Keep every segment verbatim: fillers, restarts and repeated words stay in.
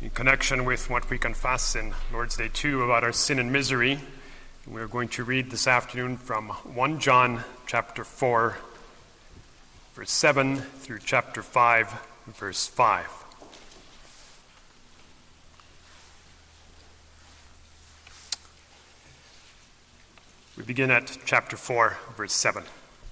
In connection with what we confess in Lord's Day two about our sin and misery, we're going to read this afternoon from First John chapter four, verse seven through chapter five, verse five. We begin at chapter four, verse seven.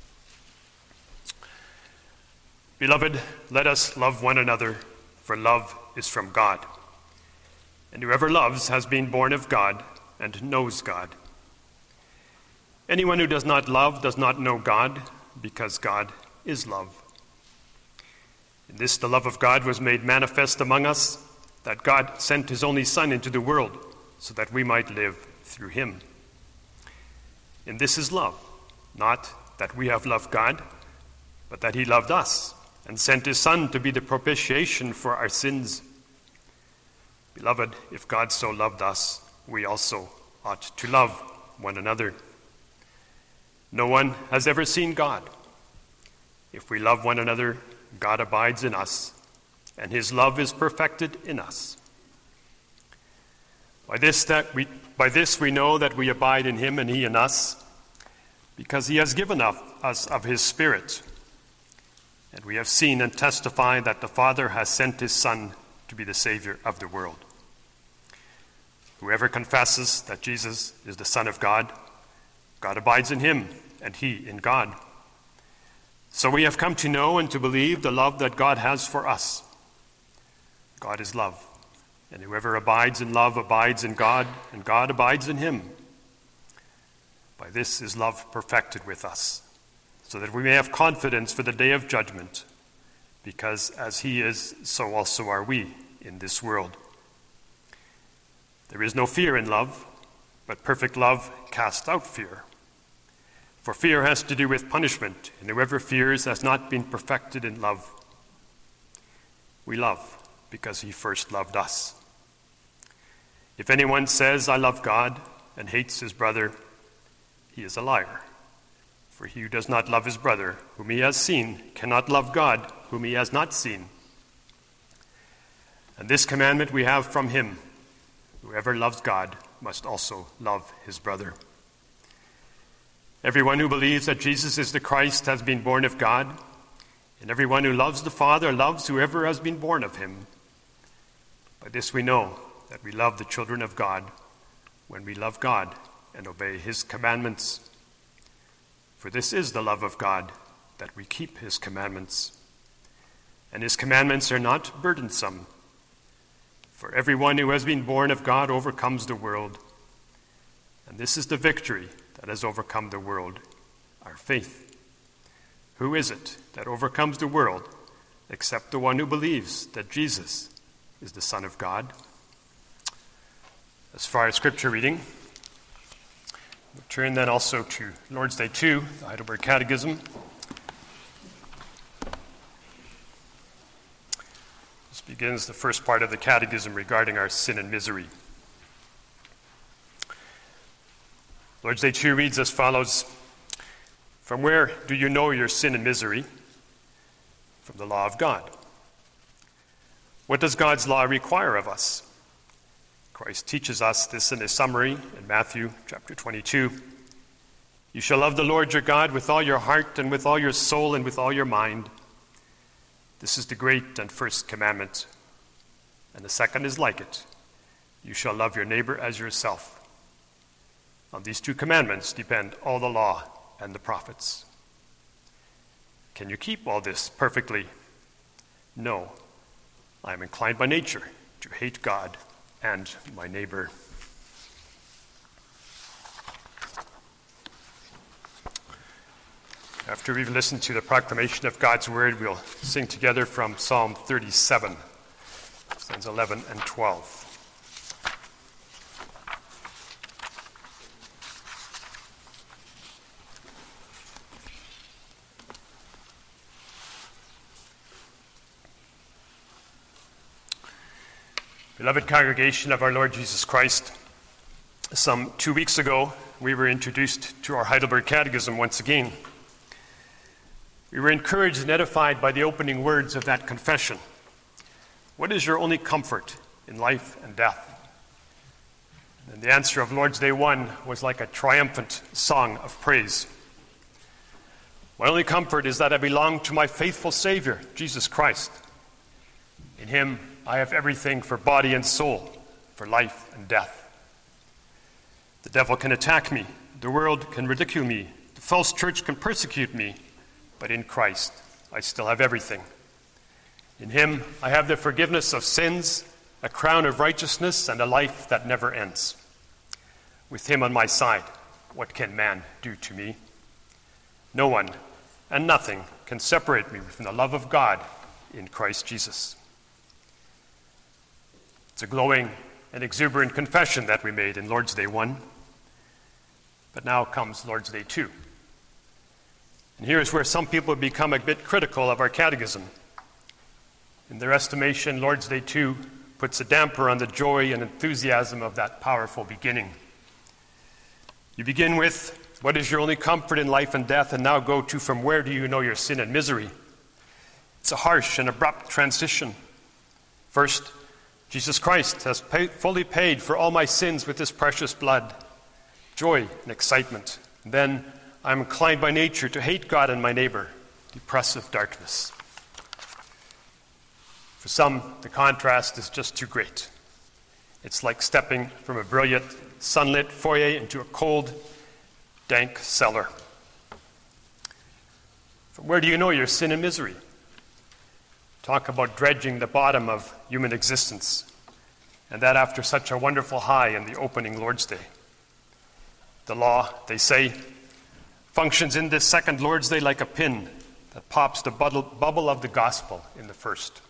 Beloved, let us love one another, for love is from God. And whoever loves has been born of God and knows God. Anyone who does not love does not know God, because God is love. In this the love of God was made manifest among us, that God sent his only Son into the world, so that we might live through him. And this is love, not that we have loved God, but that he loved us, and sent his Son to be the propitiation for our sins. Beloved, if God so loved us, we also ought to love one another. No one has ever seen God. If we love one another, God abides in us, and his love is perfected in us. By this, that we, by this we know that we abide in him and he in us, because he has given us of his Spirit. And we have seen and testified that the Father has sent his Son to be the Savior of the world. Whoever confesses that Jesus is the Son of God, God abides in him, and he in God. So we have come to know and to believe the love that God has for us. God is love, and whoever abides in love abides in God, and God abides in him. By this is love perfected with us, so that we may have confidence for the day of judgment, because as he is, so also are we in this world. There is no fear in love, but perfect love casts out fear. For fear has to do with punishment, and whoever fears has not been perfected in love. We love because he first loved us. If anyone says, I love God, and hates his brother, he is a liar. For he who does not love his brother, whom he has seen, cannot love God, whom he has not seen. And this commandment we have from him: whoever loves God must also love his brother. Everyone who believes that Jesus is the Christ has been born of God, and everyone who loves the Father loves whoever has been born of him. By this we know that we love the children of God, when we love God and obey his commandments. For this is the love of God, that we keep his commandments. And his commandments are not burdensome. For everyone who has been born of God overcomes the world. And this is the victory that has overcome the world, our faith. Who is it that overcomes the world except the one who believes that Jesus is the Son of God? As far as scripture reading, we'll turn then also to Lord's Day two, the Heidelberg Catechism. This begins the first part of the Catechism regarding our sin and misery. Lord's Day two reads as follows: From where do you know your sin and misery? From the law of God. What does God's law require of us? Christ teaches us this in a summary in Matthew chapter twenty-two. You shall love the Lord your God with all your heart and with all your soul and with all your mind. This is the great and first commandment. And the second is like it: you shall love your neighbor as yourself. On these two commandments depend all the law and the prophets. Can you keep all this perfectly? No. I am inclined by nature to hate God and my neighbor. After we've listened to the proclamation of God's word, we'll sing together from Psalm thirty-seven, stanzas eleven and twelve. Beloved congregation of our Lord Jesus Christ, some two weeks ago, we were introduced to our Heidelberg Catechism once again. We were encouraged and edified by the opening words of that confession. What is your only comfort in life and death. And the answer of Lord's Day one was like a triumphant song of praise. My only comfort is that I belong to my faithful Savior, Jesus Christ. In him I have everything for body and soul, for life and death. The devil can attack me, the world can ridicule me, the false church can persecute me, but in Christ I still have everything. In him I have the forgiveness of sins, a crown of righteousness, and a life that never ends. With him on my side, what can man do to me? No one and nothing can separate me from the love of God in Christ Jesus. It's a glowing and exuberant confession that we made in Lord's Day one. But now comes Lord's Day two. And here's where some people become a bit critical of our catechism. In their estimation, Lord's Day two puts a damper on the joy and enthusiasm of that powerful beginning. You begin with, what is your only comfort in life and death, and now go to, from where do you know your sin and misery? It's a harsh and abrupt transition. First, Jesus Christ has pay, fully paid for all my sins with his precious blood. Joy and excitement. And then I'm inclined by nature to hate God and my neighbor. Depressive darkness. For some, the contrast is just too great. It's like stepping from a brilliant, sunlit foyer into a cold, dank cellar. From where do you know your sin and misery? Talk about dredging the bottom of human existence, and that after such a wonderful high in the opening Lord's Day. The law, they say, functions in this second Lord's Day like a pin that pops the bubble of the gospel in the first.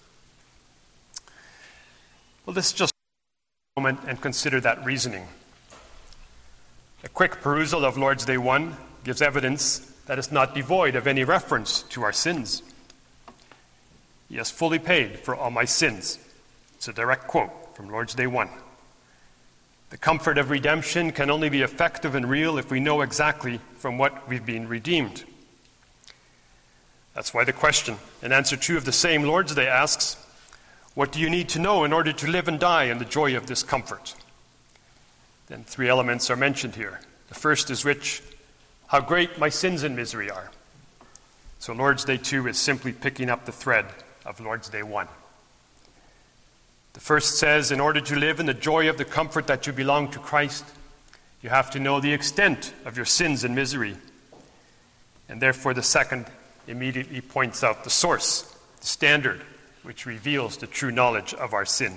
Well, let's just take a moment and consider that reasoning. A quick perusal of Lord's Day one gives evidence that it's not devoid of any reference to our sins. He has fully paid for all my sins. It's a direct quote from Lord's Day one. The comfort of redemption can only be effective and real if we know exactly from what we've been redeemed. That's why the question in answer two of the same Lord's Day asks, what do you need to know in order to live and die in the joy of this comfort? Then three elements are mentioned here. The first is which, how great my sins and misery are. So Lord's Day two is simply picking up the thread of Lord's Day one. The first says, in order to live in the joy of the comfort that you belong to Christ, you have to know the extent of your sins and misery. And therefore the second immediately points out the source, the standard, which reveals the true knowledge of our sin.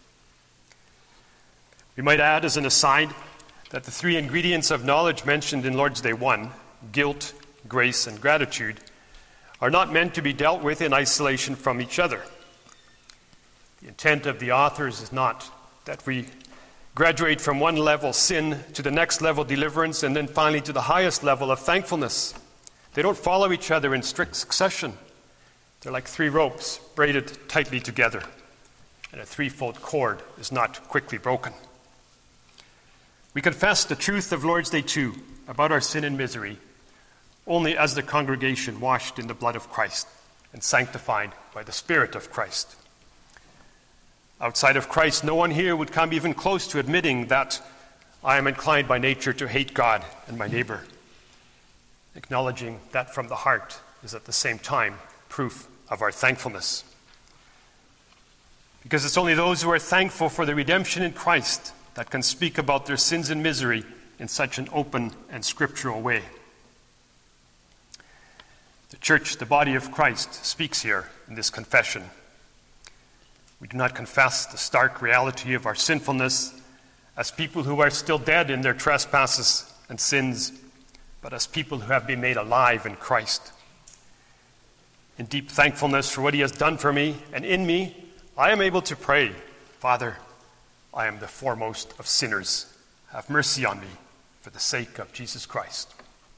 We might add as an aside that the three ingredients of knowledge mentioned in Lord's Day one, guilt, grace, and gratitude, are not meant to be dealt with in isolation from each other. The intent of the authors is not that we graduate from one level sin to the next level deliverance and then finally to the highest level of thankfulness. They don't follow each other in strict succession. They're like three ropes braided tightly together, and a threefold cord is not quickly broken. We confess the truth of Lord's Day two about our sin and misery only as the congregation washed in the blood of Christ and sanctified by the Spirit of Christ. Outside of Christ, no one here would come even close to admitting that I am inclined by nature to hate God and my neighbor. Acknowledging that from the heart is at the same time proof of our thankfulness. Because it's only those who are thankful for the redemption in Christ that can speak about their sins and misery in such an open and scriptural way. The church, the body of Christ, speaks here in this confession. We do not confess the stark reality of our sinfulness as people who are still dead in their trespasses and sins, but as people who have been made alive in Christ. In deep thankfulness for what he has done for me and in me, I am able to pray, Father, I am the foremost of sinners. Have mercy on me for the sake of Jesus Christ.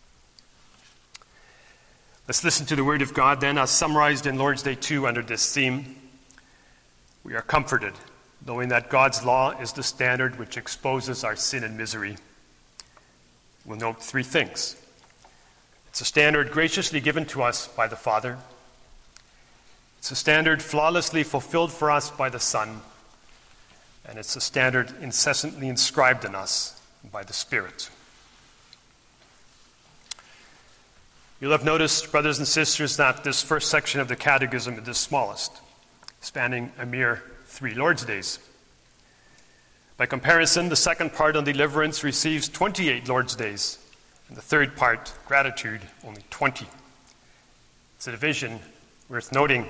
Let's listen to the word of God then as summarized in Lord's Day two under this theme. We are comforted, knowing that God's law is the standard which exposes our sin and misery. We'll note three things. It's a standard graciously given to us by the Father. It's a standard flawlessly fulfilled for us by the Son. and it's a standard incessantly inscribed in us by the Spirit. You'll have noticed, brothers and sisters, that this first section of the Catechism is the smallest, spanning a mere three Lord's Days. By comparison, the second part on deliverance receives twenty-eight Lord's Days, and the third part, gratitude, only twenty. It's a division worth noting.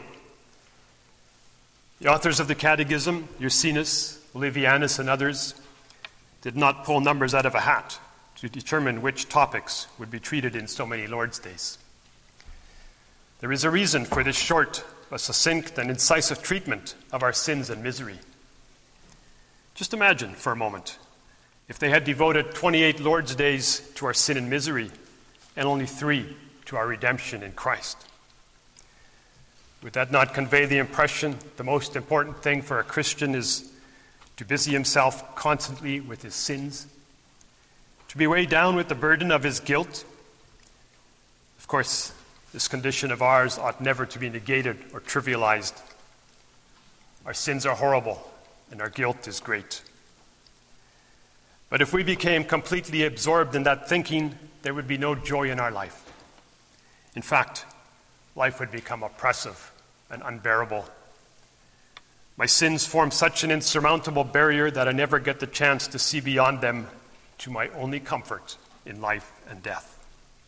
The authors of the Catechism, Ursinus, Olivianus, and others, did not pull numbers out of a hat to determine which topics would be treated in so many Lord's Days. There is a reason for this short, but succinct and incisive treatment of our sins and misery. Just imagine for a moment if they had devoted twenty-eight Lord's Days to our sin and misery and only three to our redemption in Christ. Would that not convey the impression the most important thing for a Christian is to busy himself constantly with his sins, to be weighed down with the burden of his guilt? Of course, this condition of ours ought never to be negated or trivialized. Our sins are horrible, and our guilt is great. But if we became completely absorbed in that thinking, there would be no joy in our life. In fact, life would become oppressive and unbearable. My sins form such an insurmountable barrier that I never get the chance to see beyond them to my only comfort in life and death.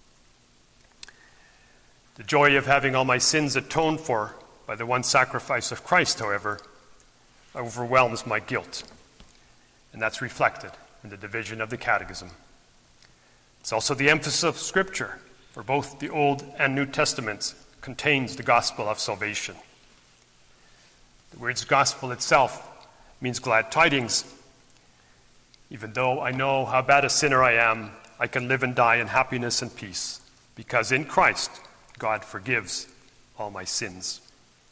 The joy of having all my sins atoned for by the one sacrifice of Christ, however, overwhelms my guilt, and that's reflected in the division of the Catechism. It's also the emphasis of Scripture, for both the Old and New Testaments contains the gospel of salvation. The words gospel itself means glad tidings. Even though I know how bad a sinner I am, I can live and die in happiness and peace, because in Christ, God forgives all my sins.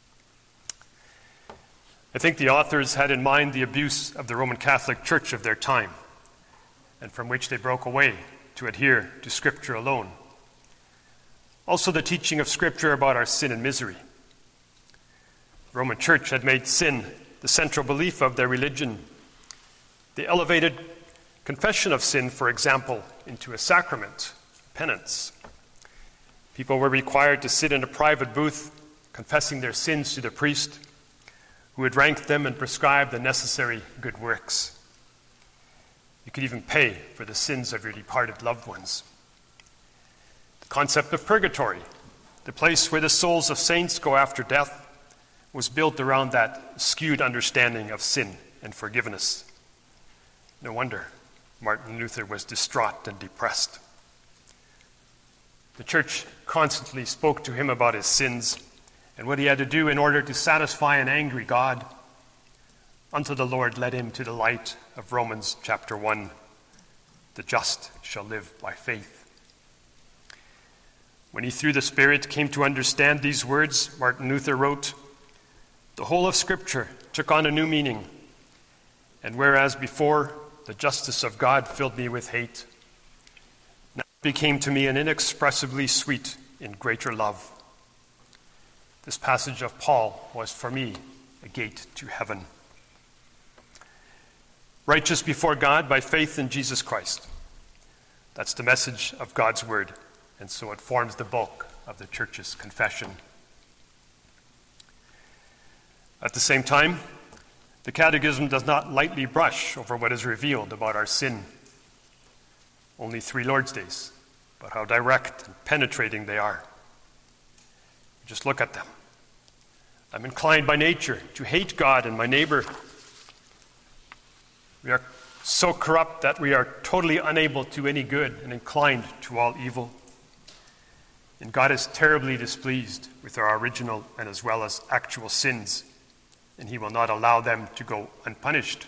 I think the authors had in mind the abuse of the Roman Catholic Church of their time, and from which they broke away to adhere to Scripture alone. Also the teaching of Scripture about our sin and misery. The Roman Church had made sin the central belief of their religion. They elevated confession of sin, for example, into a sacrament, penance. People were required to sit in a private booth confessing their sins to the priest, who would rank them and prescribe the necessary good works. You could even pay for the sins of your departed loved ones. The concept of purgatory, the place where the souls of saints go after death, was built around that skewed understanding of sin and forgiveness. No wonder Martin Luther was distraught and depressed. The church constantly spoke to him about his sins and what he had to do in order to satisfy an angry God, until the Lord led him to the light of Romans chapter one. The just shall live by faith. When he, through the Spirit, came to understand these words, Martin Luther wrote, "The whole of Scripture took on a new meaning, and whereas before the justice of God filled me with hate, now it became to me an inexpressibly sweet and greater love." This passage of Paul was for me a gate to heaven. Righteous before God by faith in Jesus Christ. That's the message of God's word, and so it forms the bulk of the church's confession. At the same time, the Catechism does not lightly brush over what is revealed about our sin. Only three Lord's Days, but how direct and penetrating they are. Just look at them. I'm inclined by nature to hate God and my neighbor. We are so corrupt that we are totally unable to any good and inclined to all evil. And God is terribly displeased with our original and as well as actual sins, and he will not allow them to go unpunished.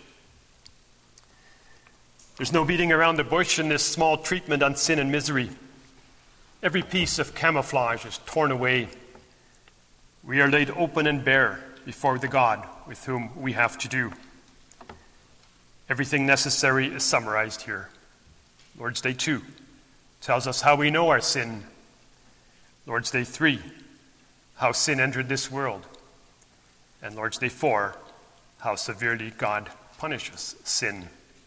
There's no beating around the bush in this small treatment on sin and misery. Every piece of camouflage is torn away. We are laid open and bare before the God with whom we have to do. Everything necessary is summarized here. Lord's Day two tells us how we know our sin. Lord's Day three, how sin entered this world. And Lord's Day four, how severely God punishes sin.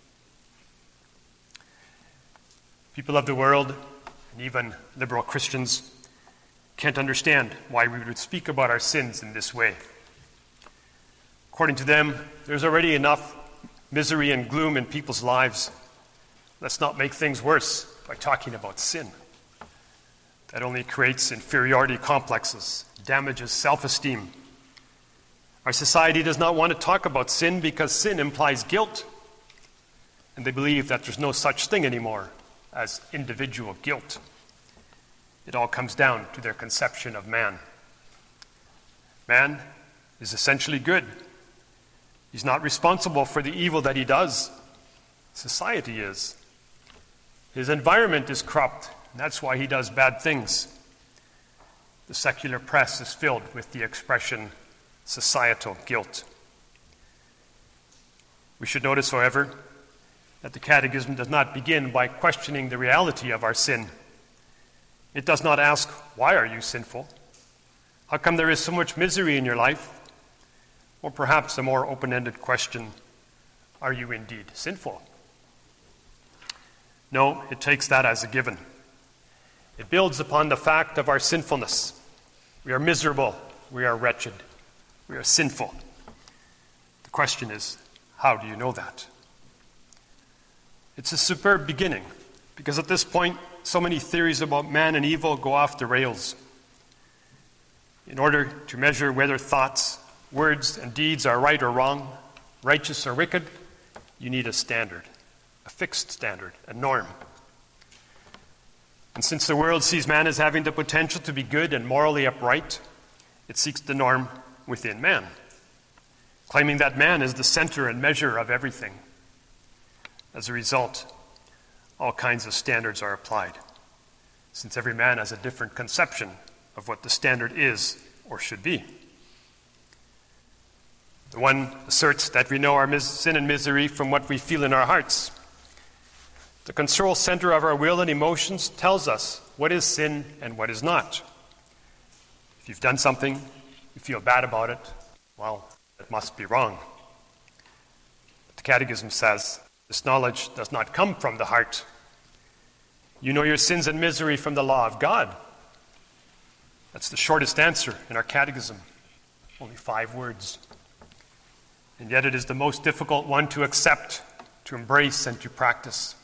People of the world, and even liberal Christians, can't understand why we would speak about our sins in this way. According to them, there's already enough misery and gloom in people's lives. Let's not make things worse by talking about sin. That only creates inferiority complexes, damages self-esteem. Our society does not want to talk about sin because sin implies guilt. And they believe that there's no such thing anymore as individual guilt. It all comes down to their conception of man. Man is essentially good. He's not responsible for the evil that he does. Society is. His environment is corrupt, and that's why he does bad things. The secular press is filled with the expression societal guilt. We should notice, however, that the Catechism does not begin by questioning the reality of our sin. It does not ask, why are you sinful? How come there is so much misery in your life? Or perhaps a more open-ended question, are you indeed sinful? No, it takes that as a given. It builds upon the fact of our sinfulness. We are miserable, we are wretched, we are sinful. The question is, how do you know that? It's a superb beginning, because at this point, so many theories about man and evil go off the rails. In order to measure whether thoughts, words, and deeds are right or wrong, righteous or wicked, you need a standard, a fixed standard, a norm. And since the world sees man as having the potential to be good and morally upright, it seeks the norm within man, claiming that man is the center and measure of everything. As a result, all kinds of standards are applied, since every man has a different conception of what the standard is or should be. The one asserts that we know our mis- sin and misery from what we feel in our hearts. The control center of our will and emotions tells us what is sin and what is not. If you've done something, you feel bad about it, well, it must be wrong. But the Catechism says, this knowledge does not come from the heart. You know your sins and misery from the law of God. That's the shortest answer in our Catechism. Only five words. And yet it is the most difficult one to accept, to embrace, and to practice.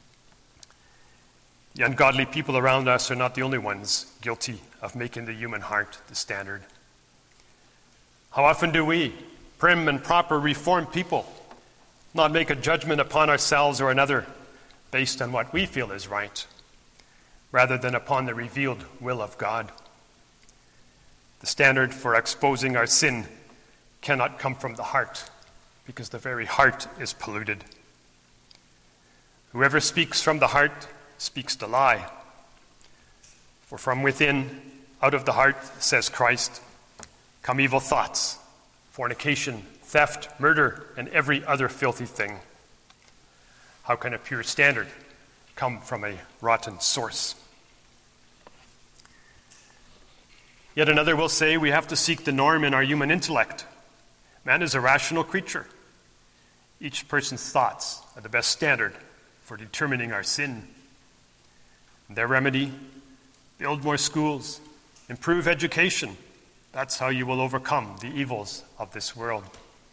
The ungodly people around us are not the only ones guilty of making the human heart the standard. How often do we, prim and proper reformed people, not make a judgment upon ourselves or another based on what we feel is right, rather than upon the revealed will of God? The standard for exposing our sin cannot come from the heart, because the very heart is polluted. Whoever speaks from the heart speaks the lie. For from within, out of the heart, says Christ, come evil thoughts, fornication, theft, murder, and every other filthy thing. How can a pure standard come from a rotten source? Yet another will say we have to seek the norm in our human intellect. Man is a rational creature. Each person's thoughts are the best standard for determining our sin. Their remedy, build more schools, improve education. That's how you will overcome the evils of this world.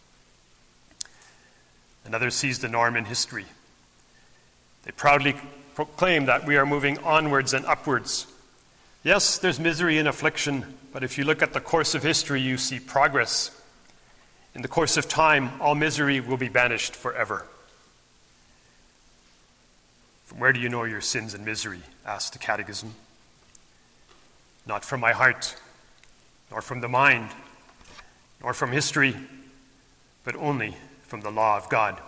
Another sees the norm in history. They proudly proclaim that we are moving onwards and upwards. Yes, there's misery and affliction, but if you look at the course of history, you see progress. In the course of time, all misery will be banished forever. From where do you know your sins and misery? Asked the Catechism. Not from my heart, nor from the mind, nor from history, but only from the law of God.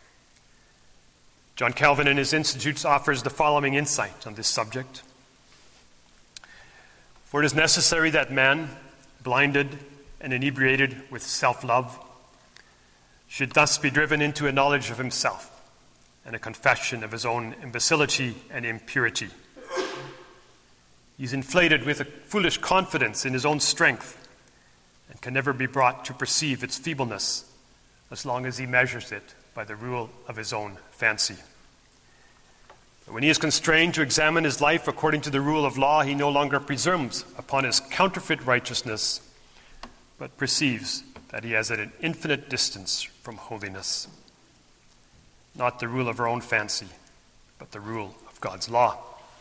John Calvin in his Institutes offers the following insight on this subject. For it is necessary that man, blinded and inebriated with self-love, should thus be driven into a knowledge of himself and a confession of his own imbecility and impurity. He is inflated with a foolish confidence in his own strength and can never be brought to perceive its feebleness as long as he measures it by the rule of his own fancy. But when he is constrained to examine his life according to the rule of law, he no longer presumes upon his counterfeit righteousness, but perceives that he is at an infinite distance from holiness. Not the rule of our own fancy, but the rule of God's law.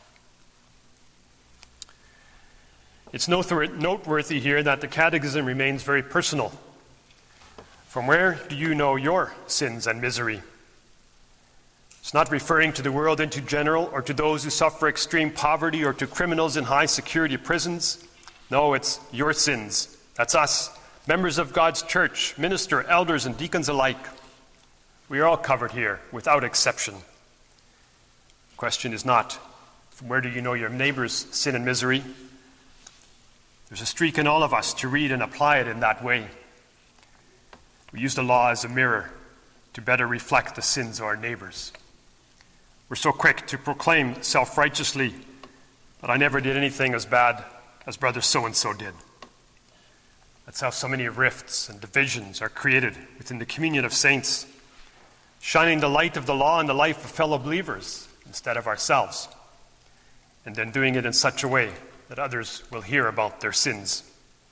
It's noteworthy here that the Catechism remains very personal. From where do you know your sins and misery? It's not referring to the world in general, or to those who suffer extreme poverty, or to criminals in high security prisons. No, it's your sins. That's us, members of God's church, minister, elders, and deacons alike. We are all covered here, without exception. The question is not, from where do you know your neighbor's sin and misery? There's a streak in all of us to read and apply it in that way. We use the law as a mirror to better reflect the sins of our neighbors. We're so quick to proclaim self-righteously that I never did anything as bad as brother so-and-so did. That's how so many rifts and divisions are created within the communion of saints, shining the light of the law in the life of fellow believers instead of ourselves, and then doing it in such a way that others will hear about their sins.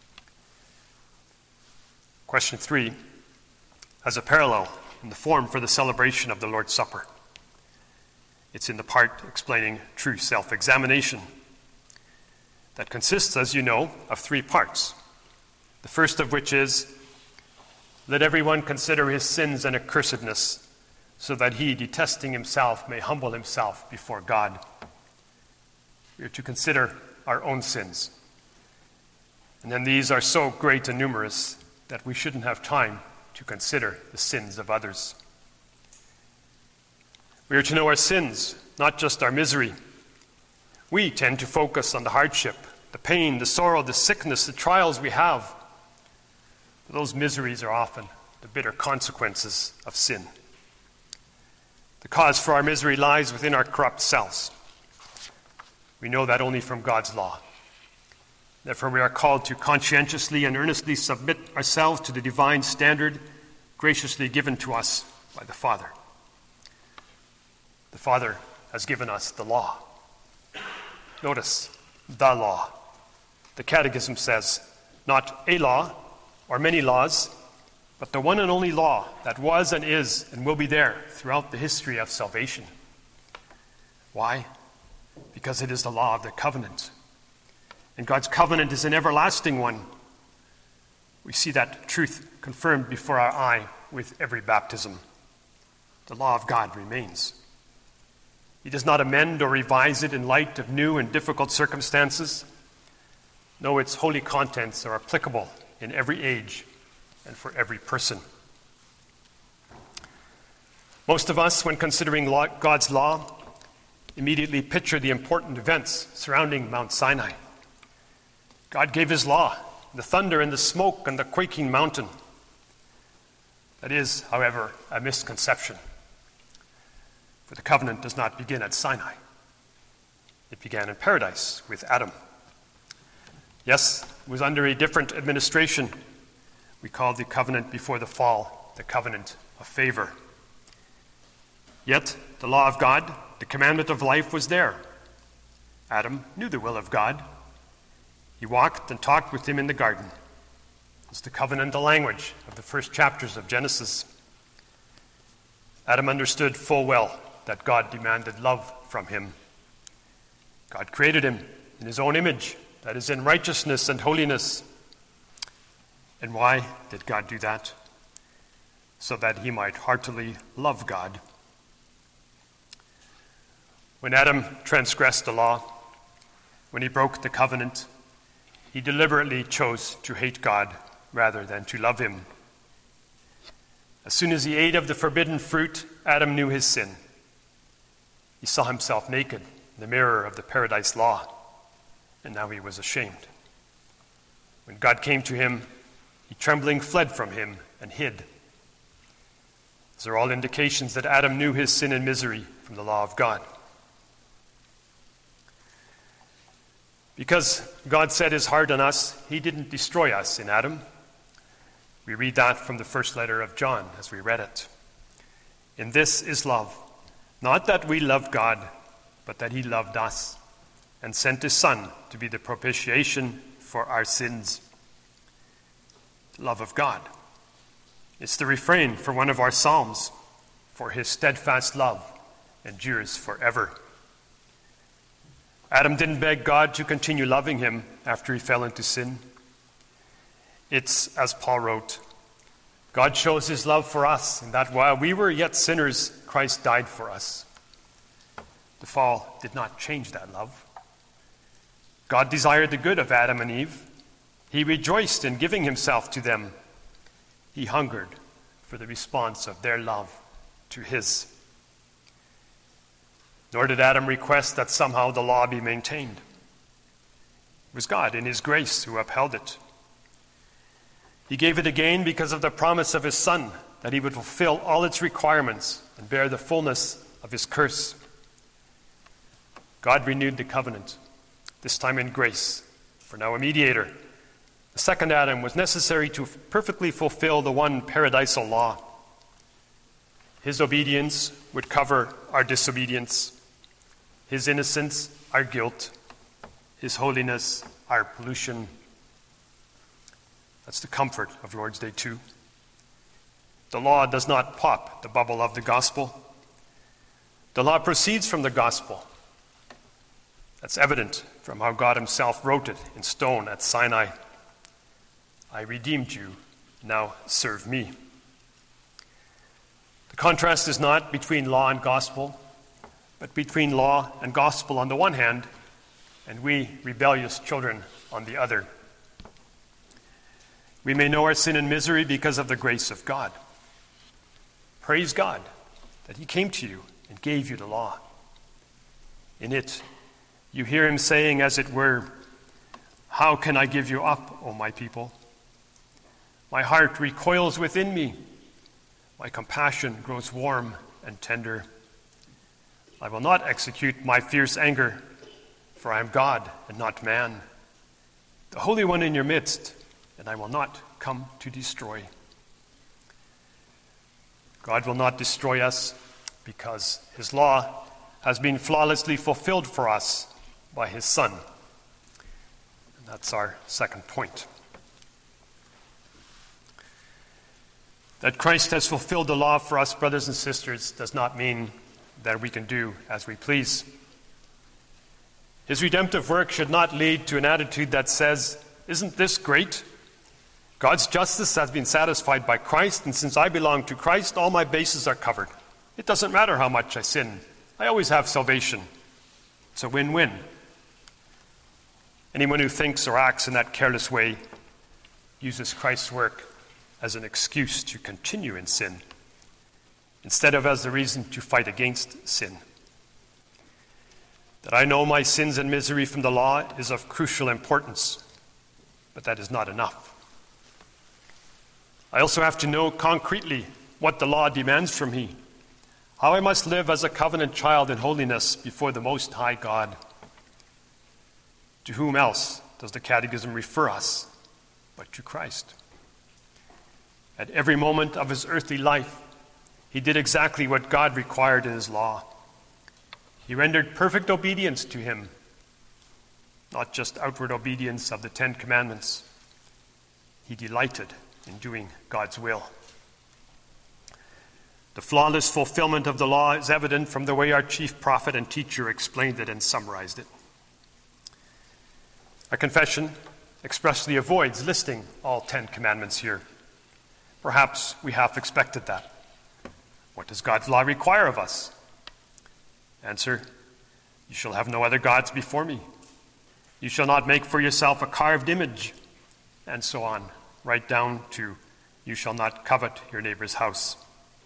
Question three has a parallel in the form for the celebration of the Lord's Supper. It's in the part explaining true self-examination. That consists, as you know, of three parts. The first of which is, let everyone consider his sins and accursedness, so that he, detesting himself, may humble himself before God. We are to consider our own sins. And then these are so great and numerous that we shouldn't have time to consider the sins of others. We are to know our sins, not just our misery. We tend to focus on the hardship, the pain, the sorrow, the sickness, the trials we have. But those miseries are often the bitter consequences of sin. The cause for our misery lies within our corrupt selves. We know that only from God's law. Therefore, we are called to conscientiously and earnestly submit ourselves to the divine standard graciously given to us by the Father. The Father has given us the law. Notice, the law. The Catechism says, not a law or many laws, but the one and only law that was and is and will be there throughout the history of salvation. Why? Because it is the law of the covenant. And God's covenant is an everlasting one. We see that truth confirmed before our eye with every baptism. The law of God remains. He does not amend or revise it in light of new and difficult circumstances. No, its holy contents are applicable in every age and for every person. Most of us, when considering God's law, immediately picture the important events surrounding Mount Sinai. God gave his law, the thunder and the smoke and the quaking mountain. That is, however, a misconception. For the covenant does not begin at Sinai. It began in paradise with Adam. Yes, it was under a different administration. We called the covenant before the fall the covenant of favor. Yet, the law of God, the commandment of life, was there. Adam knew the will of God. He walked and talked with him in the garden. It's the covenantal language of the first chapters of Genesis. Adam understood full well that God demanded love from him. God created him in his own image, that is, in righteousness and holiness. And why did God do that? So that he might heartily love God. When Adam transgressed the law, when he broke the covenant, he deliberately chose to hate God rather than to love him. As soon as he ate of the forbidden fruit, Adam knew his sin. He saw himself naked in the mirror of the paradise law, and now he was ashamed. When God came to him, he trembling fled from him and hid. These are all indications that Adam knew his sin and misery from the law of God. Because God set his heart on us, he didn't destroy us in Adam. We read that from the first letter of John as we read it. In this is love, not that we loved God, but that he loved us and sent his Son to be the propitiation for our sins. The love of God. It's the refrain for one of our psalms, for his steadfast love endures forever. Adam didn't beg God to continue loving him after he fell into sin. It's, as Paul wrote, God shows his love for us in that while we were yet sinners, Christ died for us. The fall did not change that love. God desired the good of Adam and Eve. He rejoiced in giving himself to them. He hungered for the response of their love to his. Nor did Adam request that somehow the law be maintained. It was God in his grace who upheld it. He gave it again because of the promise of his Son, that he would fulfill all its requirements and bear the fullness of his curse. God renewed the covenant, this time in grace, for now a mediator. The second Adam was necessary to perfectly fulfill the one paradisal law. His obedience would cover our disobedience, his innocence, our guilt, his holiness, our pollution. That's the comfort of Lord's Day two. The law does not pop the bubble of the gospel. The law proceeds from the gospel. That's evident from how God himself wrote it in stone at Sinai. I redeemed you, now serve me. The contrast is not between law and gospel, but between law and gospel on the one hand, and we, rebellious children, on the other. We may know our sin and misery because of the grace of God. Praise God that he came to you and gave you the law. In it, you hear him saying, as it were, "How can I give you up, O my people? My heart recoils within me. My compassion grows warm and tender. I will not execute my fierce anger, for I am God and not man, the Holy One in your midst, and I will not come to destroy." God will not destroy us because his law has been flawlessly fulfilled for us by his Son. And that's our second point. That Christ has fulfilled the law for us, brothers and sisters, does not mean that we can do as we please. His redemptive work should not lead to an attitude that says, "Isn't this great? God's justice has been satisfied by Christ, and since I belong to Christ, all my bases are covered. It doesn't matter how much I sin. I always have salvation. It's a win-win." Anyone who thinks or acts in that careless way uses Christ's work as an excuse to continue in sin, instead of as the reason to fight against sin. That I know my sins and misery from the law is of crucial importance, but that is not enough. I also have to know concretely what the law demands from me, how I must live as a covenant child in holiness before the Most High God. To whom else does the Catechism refer us but to Christ? At every moment of his earthly life, he did exactly what God required in his law. He rendered perfect obedience to him, not just outward obedience of the Ten Commandments. He delighted in doing God's will. The flawless fulfillment of the law is evident from the way our chief prophet and teacher explained it and summarized it. Our confession expressly avoids listing all Ten Commandments here. Perhaps we half expected that. What does God's law require of us? Answer: you shall have no other gods before me. You shall not make for yourself a carved image, and so on, right down to you shall not covet your neighbor's house.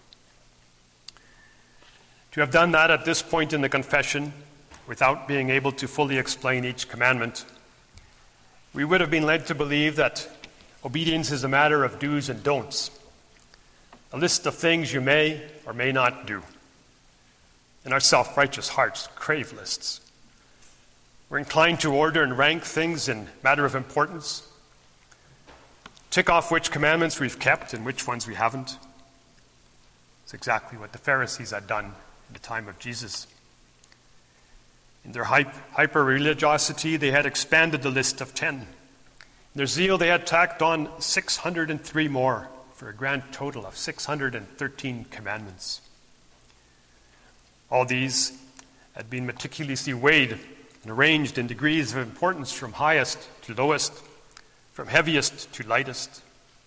To have done that at this point in the confession, without being able to fully explain each commandment, we would have been led to believe that obedience is a matter of do's and don'ts, a list of things you may or may not do. And our self-righteous hearts crave lists. We're inclined to order and rank things in matter of importance. tick off which commandments we've kept and which ones we haven't. It's exactly what the Pharisees had done in the time of Jesus. In their hyper-religiosity, they had expanded the list of ten. In their zeal, they had tacked on six hundred three more, for a grand total of six hundred thirteen commandments. All these had been meticulously weighed and arranged in degrees of importance from highest to lowest, from heaviest to lightest.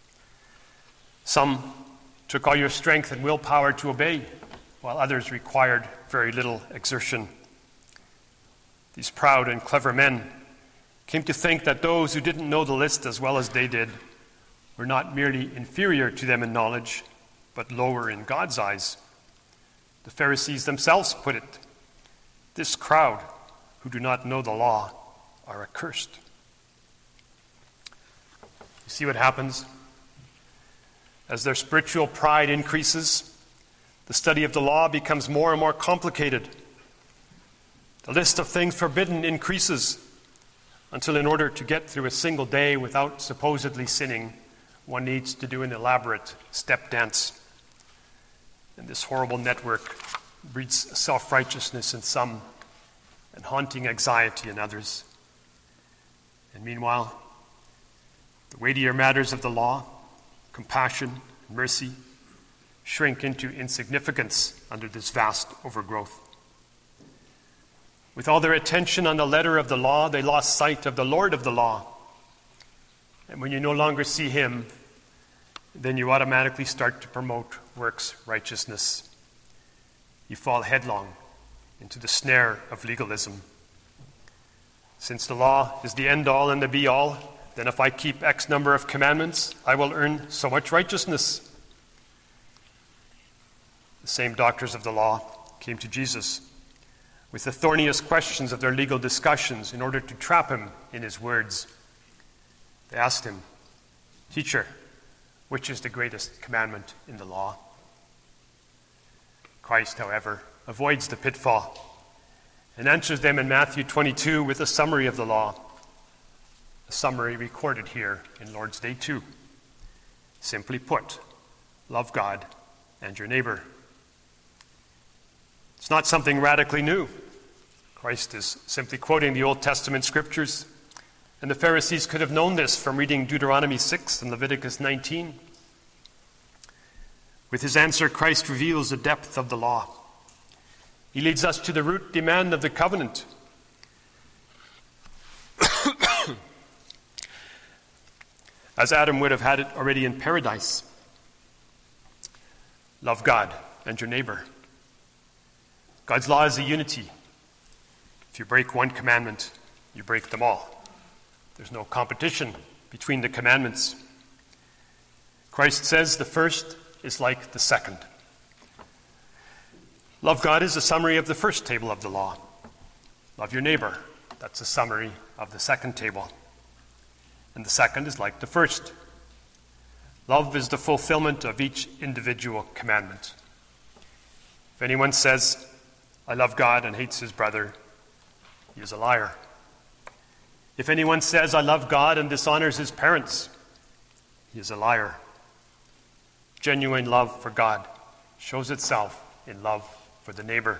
Some took all your strength and willpower to obey, while others required very little exertion. These proud and clever men came to think that those who didn't know the list as well as they did were not merely inferior to them in knowledge, but lower in God's eyes. The Pharisees themselves put it, "This crowd who do not know the law are accursed." You see what happens? As their spiritual pride increases, the study of the law becomes more and more complicated. The list of things forbidden increases until, in order to get through a single day without supposedly sinning, one needs to do an elaborate step dance. And this horrible network breeds self-righteousness in some and haunting anxiety in others. And meanwhile, the weightier matters of the law, compassion, and mercy, shrink into insignificance under this vast overgrowth. With all their attention on the letter of the law, they lost sight of the Lord of the law. And when you no longer see him, then you automatically start to promote works righteousness. You fall headlong into the snare of legalism. Since the law is the end-all and the be-all, then if I keep X number of commandments, I will earn so much righteousness. The same doctors of the law came to Jesus with the thorniest questions of their legal discussions in order to trap him in his words. They asked him, "Teacher, which is the greatest commandment in the law?" Christ, however, avoids the pitfall and answers them in Matthew twenty-two with a summary of the law, a summary recorded here in Lord's Day two. Simply put, love God and your neighbor. It's not something radically new. Christ is simply quoting the Old Testament scriptures, and the Pharisees could have known this from reading Deuteronomy six and Leviticus nineteen. With his answer, Christ reveals the depth of the law. He leads us to the root demand of the covenant. As Adam would have had it already in paradise. Love God and your neighbor. God's law is a unity. If you break one commandment, you break them all. There's no competition between the commandments. Christ says the first is like the second. Love God is a summary of the first table of the law. Love your neighbor. That's a summary of the second table. And the second is like the first. Love is the fulfillment of each individual commandment. If anyone says, "I love God," and hates his brother, he is a liar. If anyone says, "I love God," and dishonors his parents, he is a liar. Genuine love for God shows itself in love for the neighbor.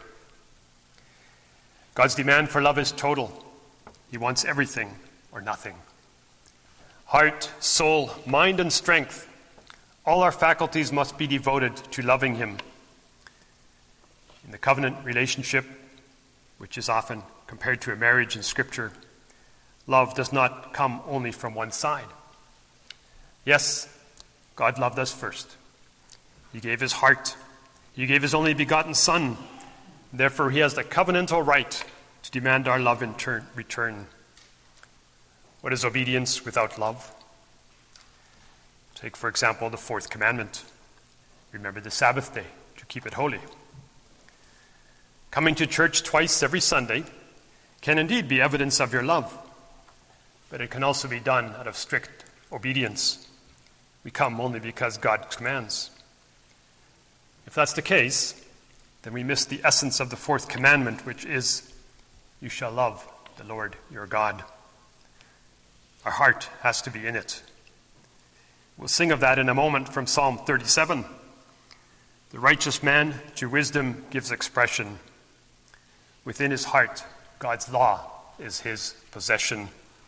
God's demand for love is total. He wants everything or nothing. Heart, soul, mind, and strength, all our faculties must be devoted to loving him. In the covenant relationship, which is often compared to a marriage in Scripture, love does not come only from one side. Yes, God loved us first. He gave his heart. He gave his only begotten Son. Therefore, he has the covenantal right to demand our love in turn, return. What is obedience without love? Take, for example, the fourth commandment. Remember the Sabbath day to keep it holy. Coming to church twice every Sunday can indeed be evidence of your love, but it can also be done out of strict obedience. We come only because God commands. If that's the case, then we miss the essence of the fourth commandment, which is, "You shall love the Lord your God." Our heart has to be in it. We'll sing of that in a moment from Psalm thirty-seven. The righteous man to wisdom gives expression. Within his heart, God's law is his possession.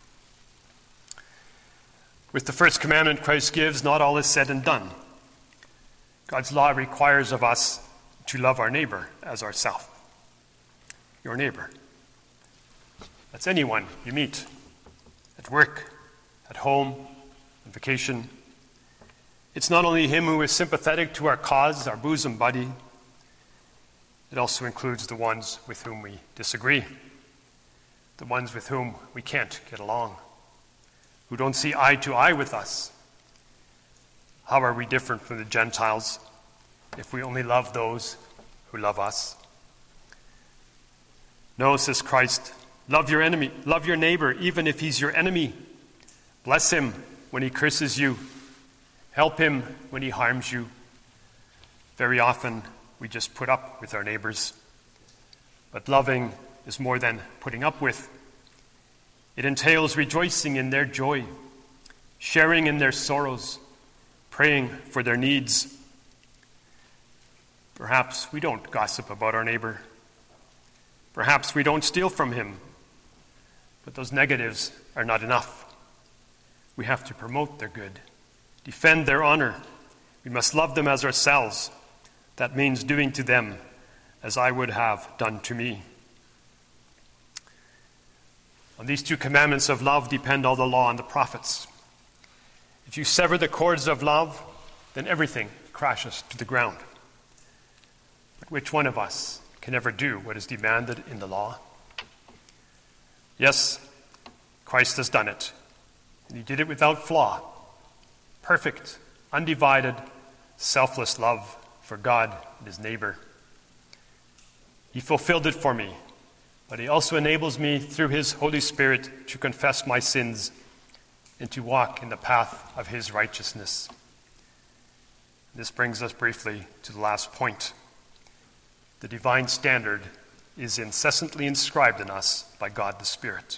With the first commandment Christ gives, not all is said and done. God's law requires of us to love our neighbor as ourselves. Your neighbor. That's anyone you meet at work, at home, on vacation. It's not only him who is sympathetic to our cause, our bosom buddy. It also includes the ones with whom we disagree, the ones with whom we can't get along, who don't see eye to eye with us. How are we different from the Gentiles if we only love those who love us? No, says Christ, love your enemy, love your neighbor, even if he's your enemy. Bless him when he curses you. Help him when he harms you. Very often, we just put up with our neighbors. But loving is more than putting up with. It entails rejoicing in their joy, sharing in their sorrows, praying for their needs. Perhaps we don't gossip about our neighbor. Perhaps we don't steal from him. But those negatives are not enough. We have to promote their good, defend their honor. We must love them as ourselves. That means doing to them as I would have done to me. On these two commandments of love depend all the law and the prophets. If you sever the cords of love, then everything crashes to the ground. But which one of us can ever do what is demanded in the law? Yes, Christ has done it, and he did it without flaw. Perfect, undivided, selfless love for God and his neighbor. He fulfilled it for me, but he also enables me through his Holy Spirit to confess my sins and to walk in the path of his righteousness. This brings us briefly to the last point. The divine standard is incessantly inscribed in us by God the Spirit.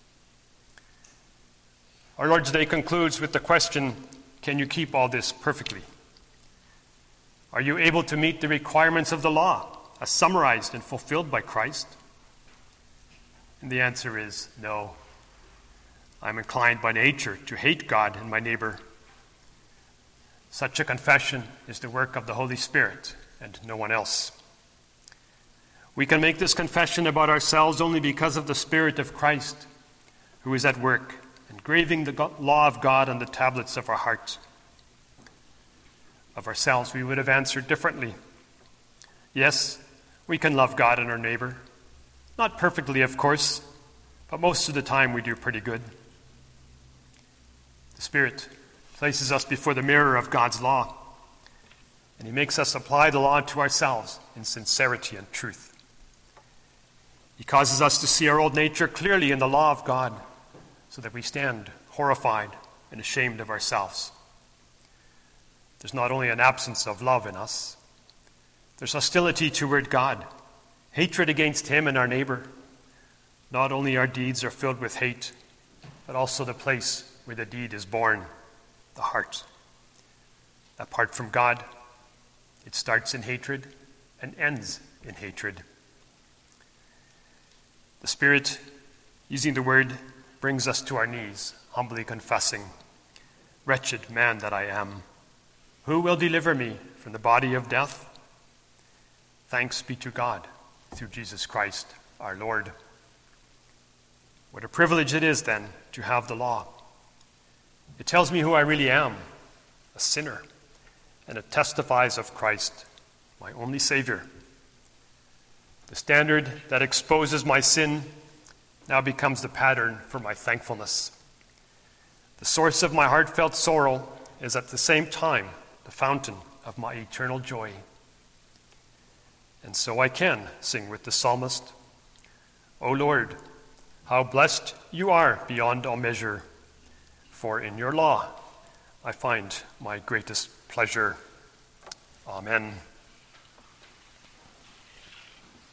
Our Lord today concludes with the question, can you keep all this perfectly? Are you able to meet the requirements of the law as summarized and fulfilled by Christ? And the answer is no. I'm inclined by nature to hate God and my neighbor. Such a confession is the work of the Holy Spirit and no one else. We can make this confession about ourselves only because of the Spirit of Christ, who is at work, engraving the law of God on the tablets of our hearts. Of ourselves, we would have answered differently. Yes, we can love God and our neighbor. Not perfectly, of course, but most of the time we do pretty good. The Spirit places us before the mirror of God's law, and he makes us apply the law to ourselves in sincerity and truth. He causes us to see our old nature clearly in the law of God, so that we stand horrified and ashamed of ourselves. There's not only an absence of love in us, there's hostility toward God, hatred against him and our neighbor. Not only our deeds are filled with hate, but also the place where the deed is born, the heart. Apart from God, it starts in hatred and ends in hatred. The Spirit, using the word, brings us to our knees, humbly confessing, "Wretched man that I am, who will deliver me from the body of death? Thanks be to God through Jesus Christ our Lord." What a privilege it is, then, to have the law. It tells me who I really am, a sinner, and it testifies of Christ, my only Savior. The standard that exposes my sin now becomes the pattern for my thankfulness. The source of my heartfelt sorrow is at the same time the fountain of my eternal joy. And so I can sing with the psalmist, "O Lord, how blessed you are beyond all measure, for in your law I find my greatest pleasure." Amen.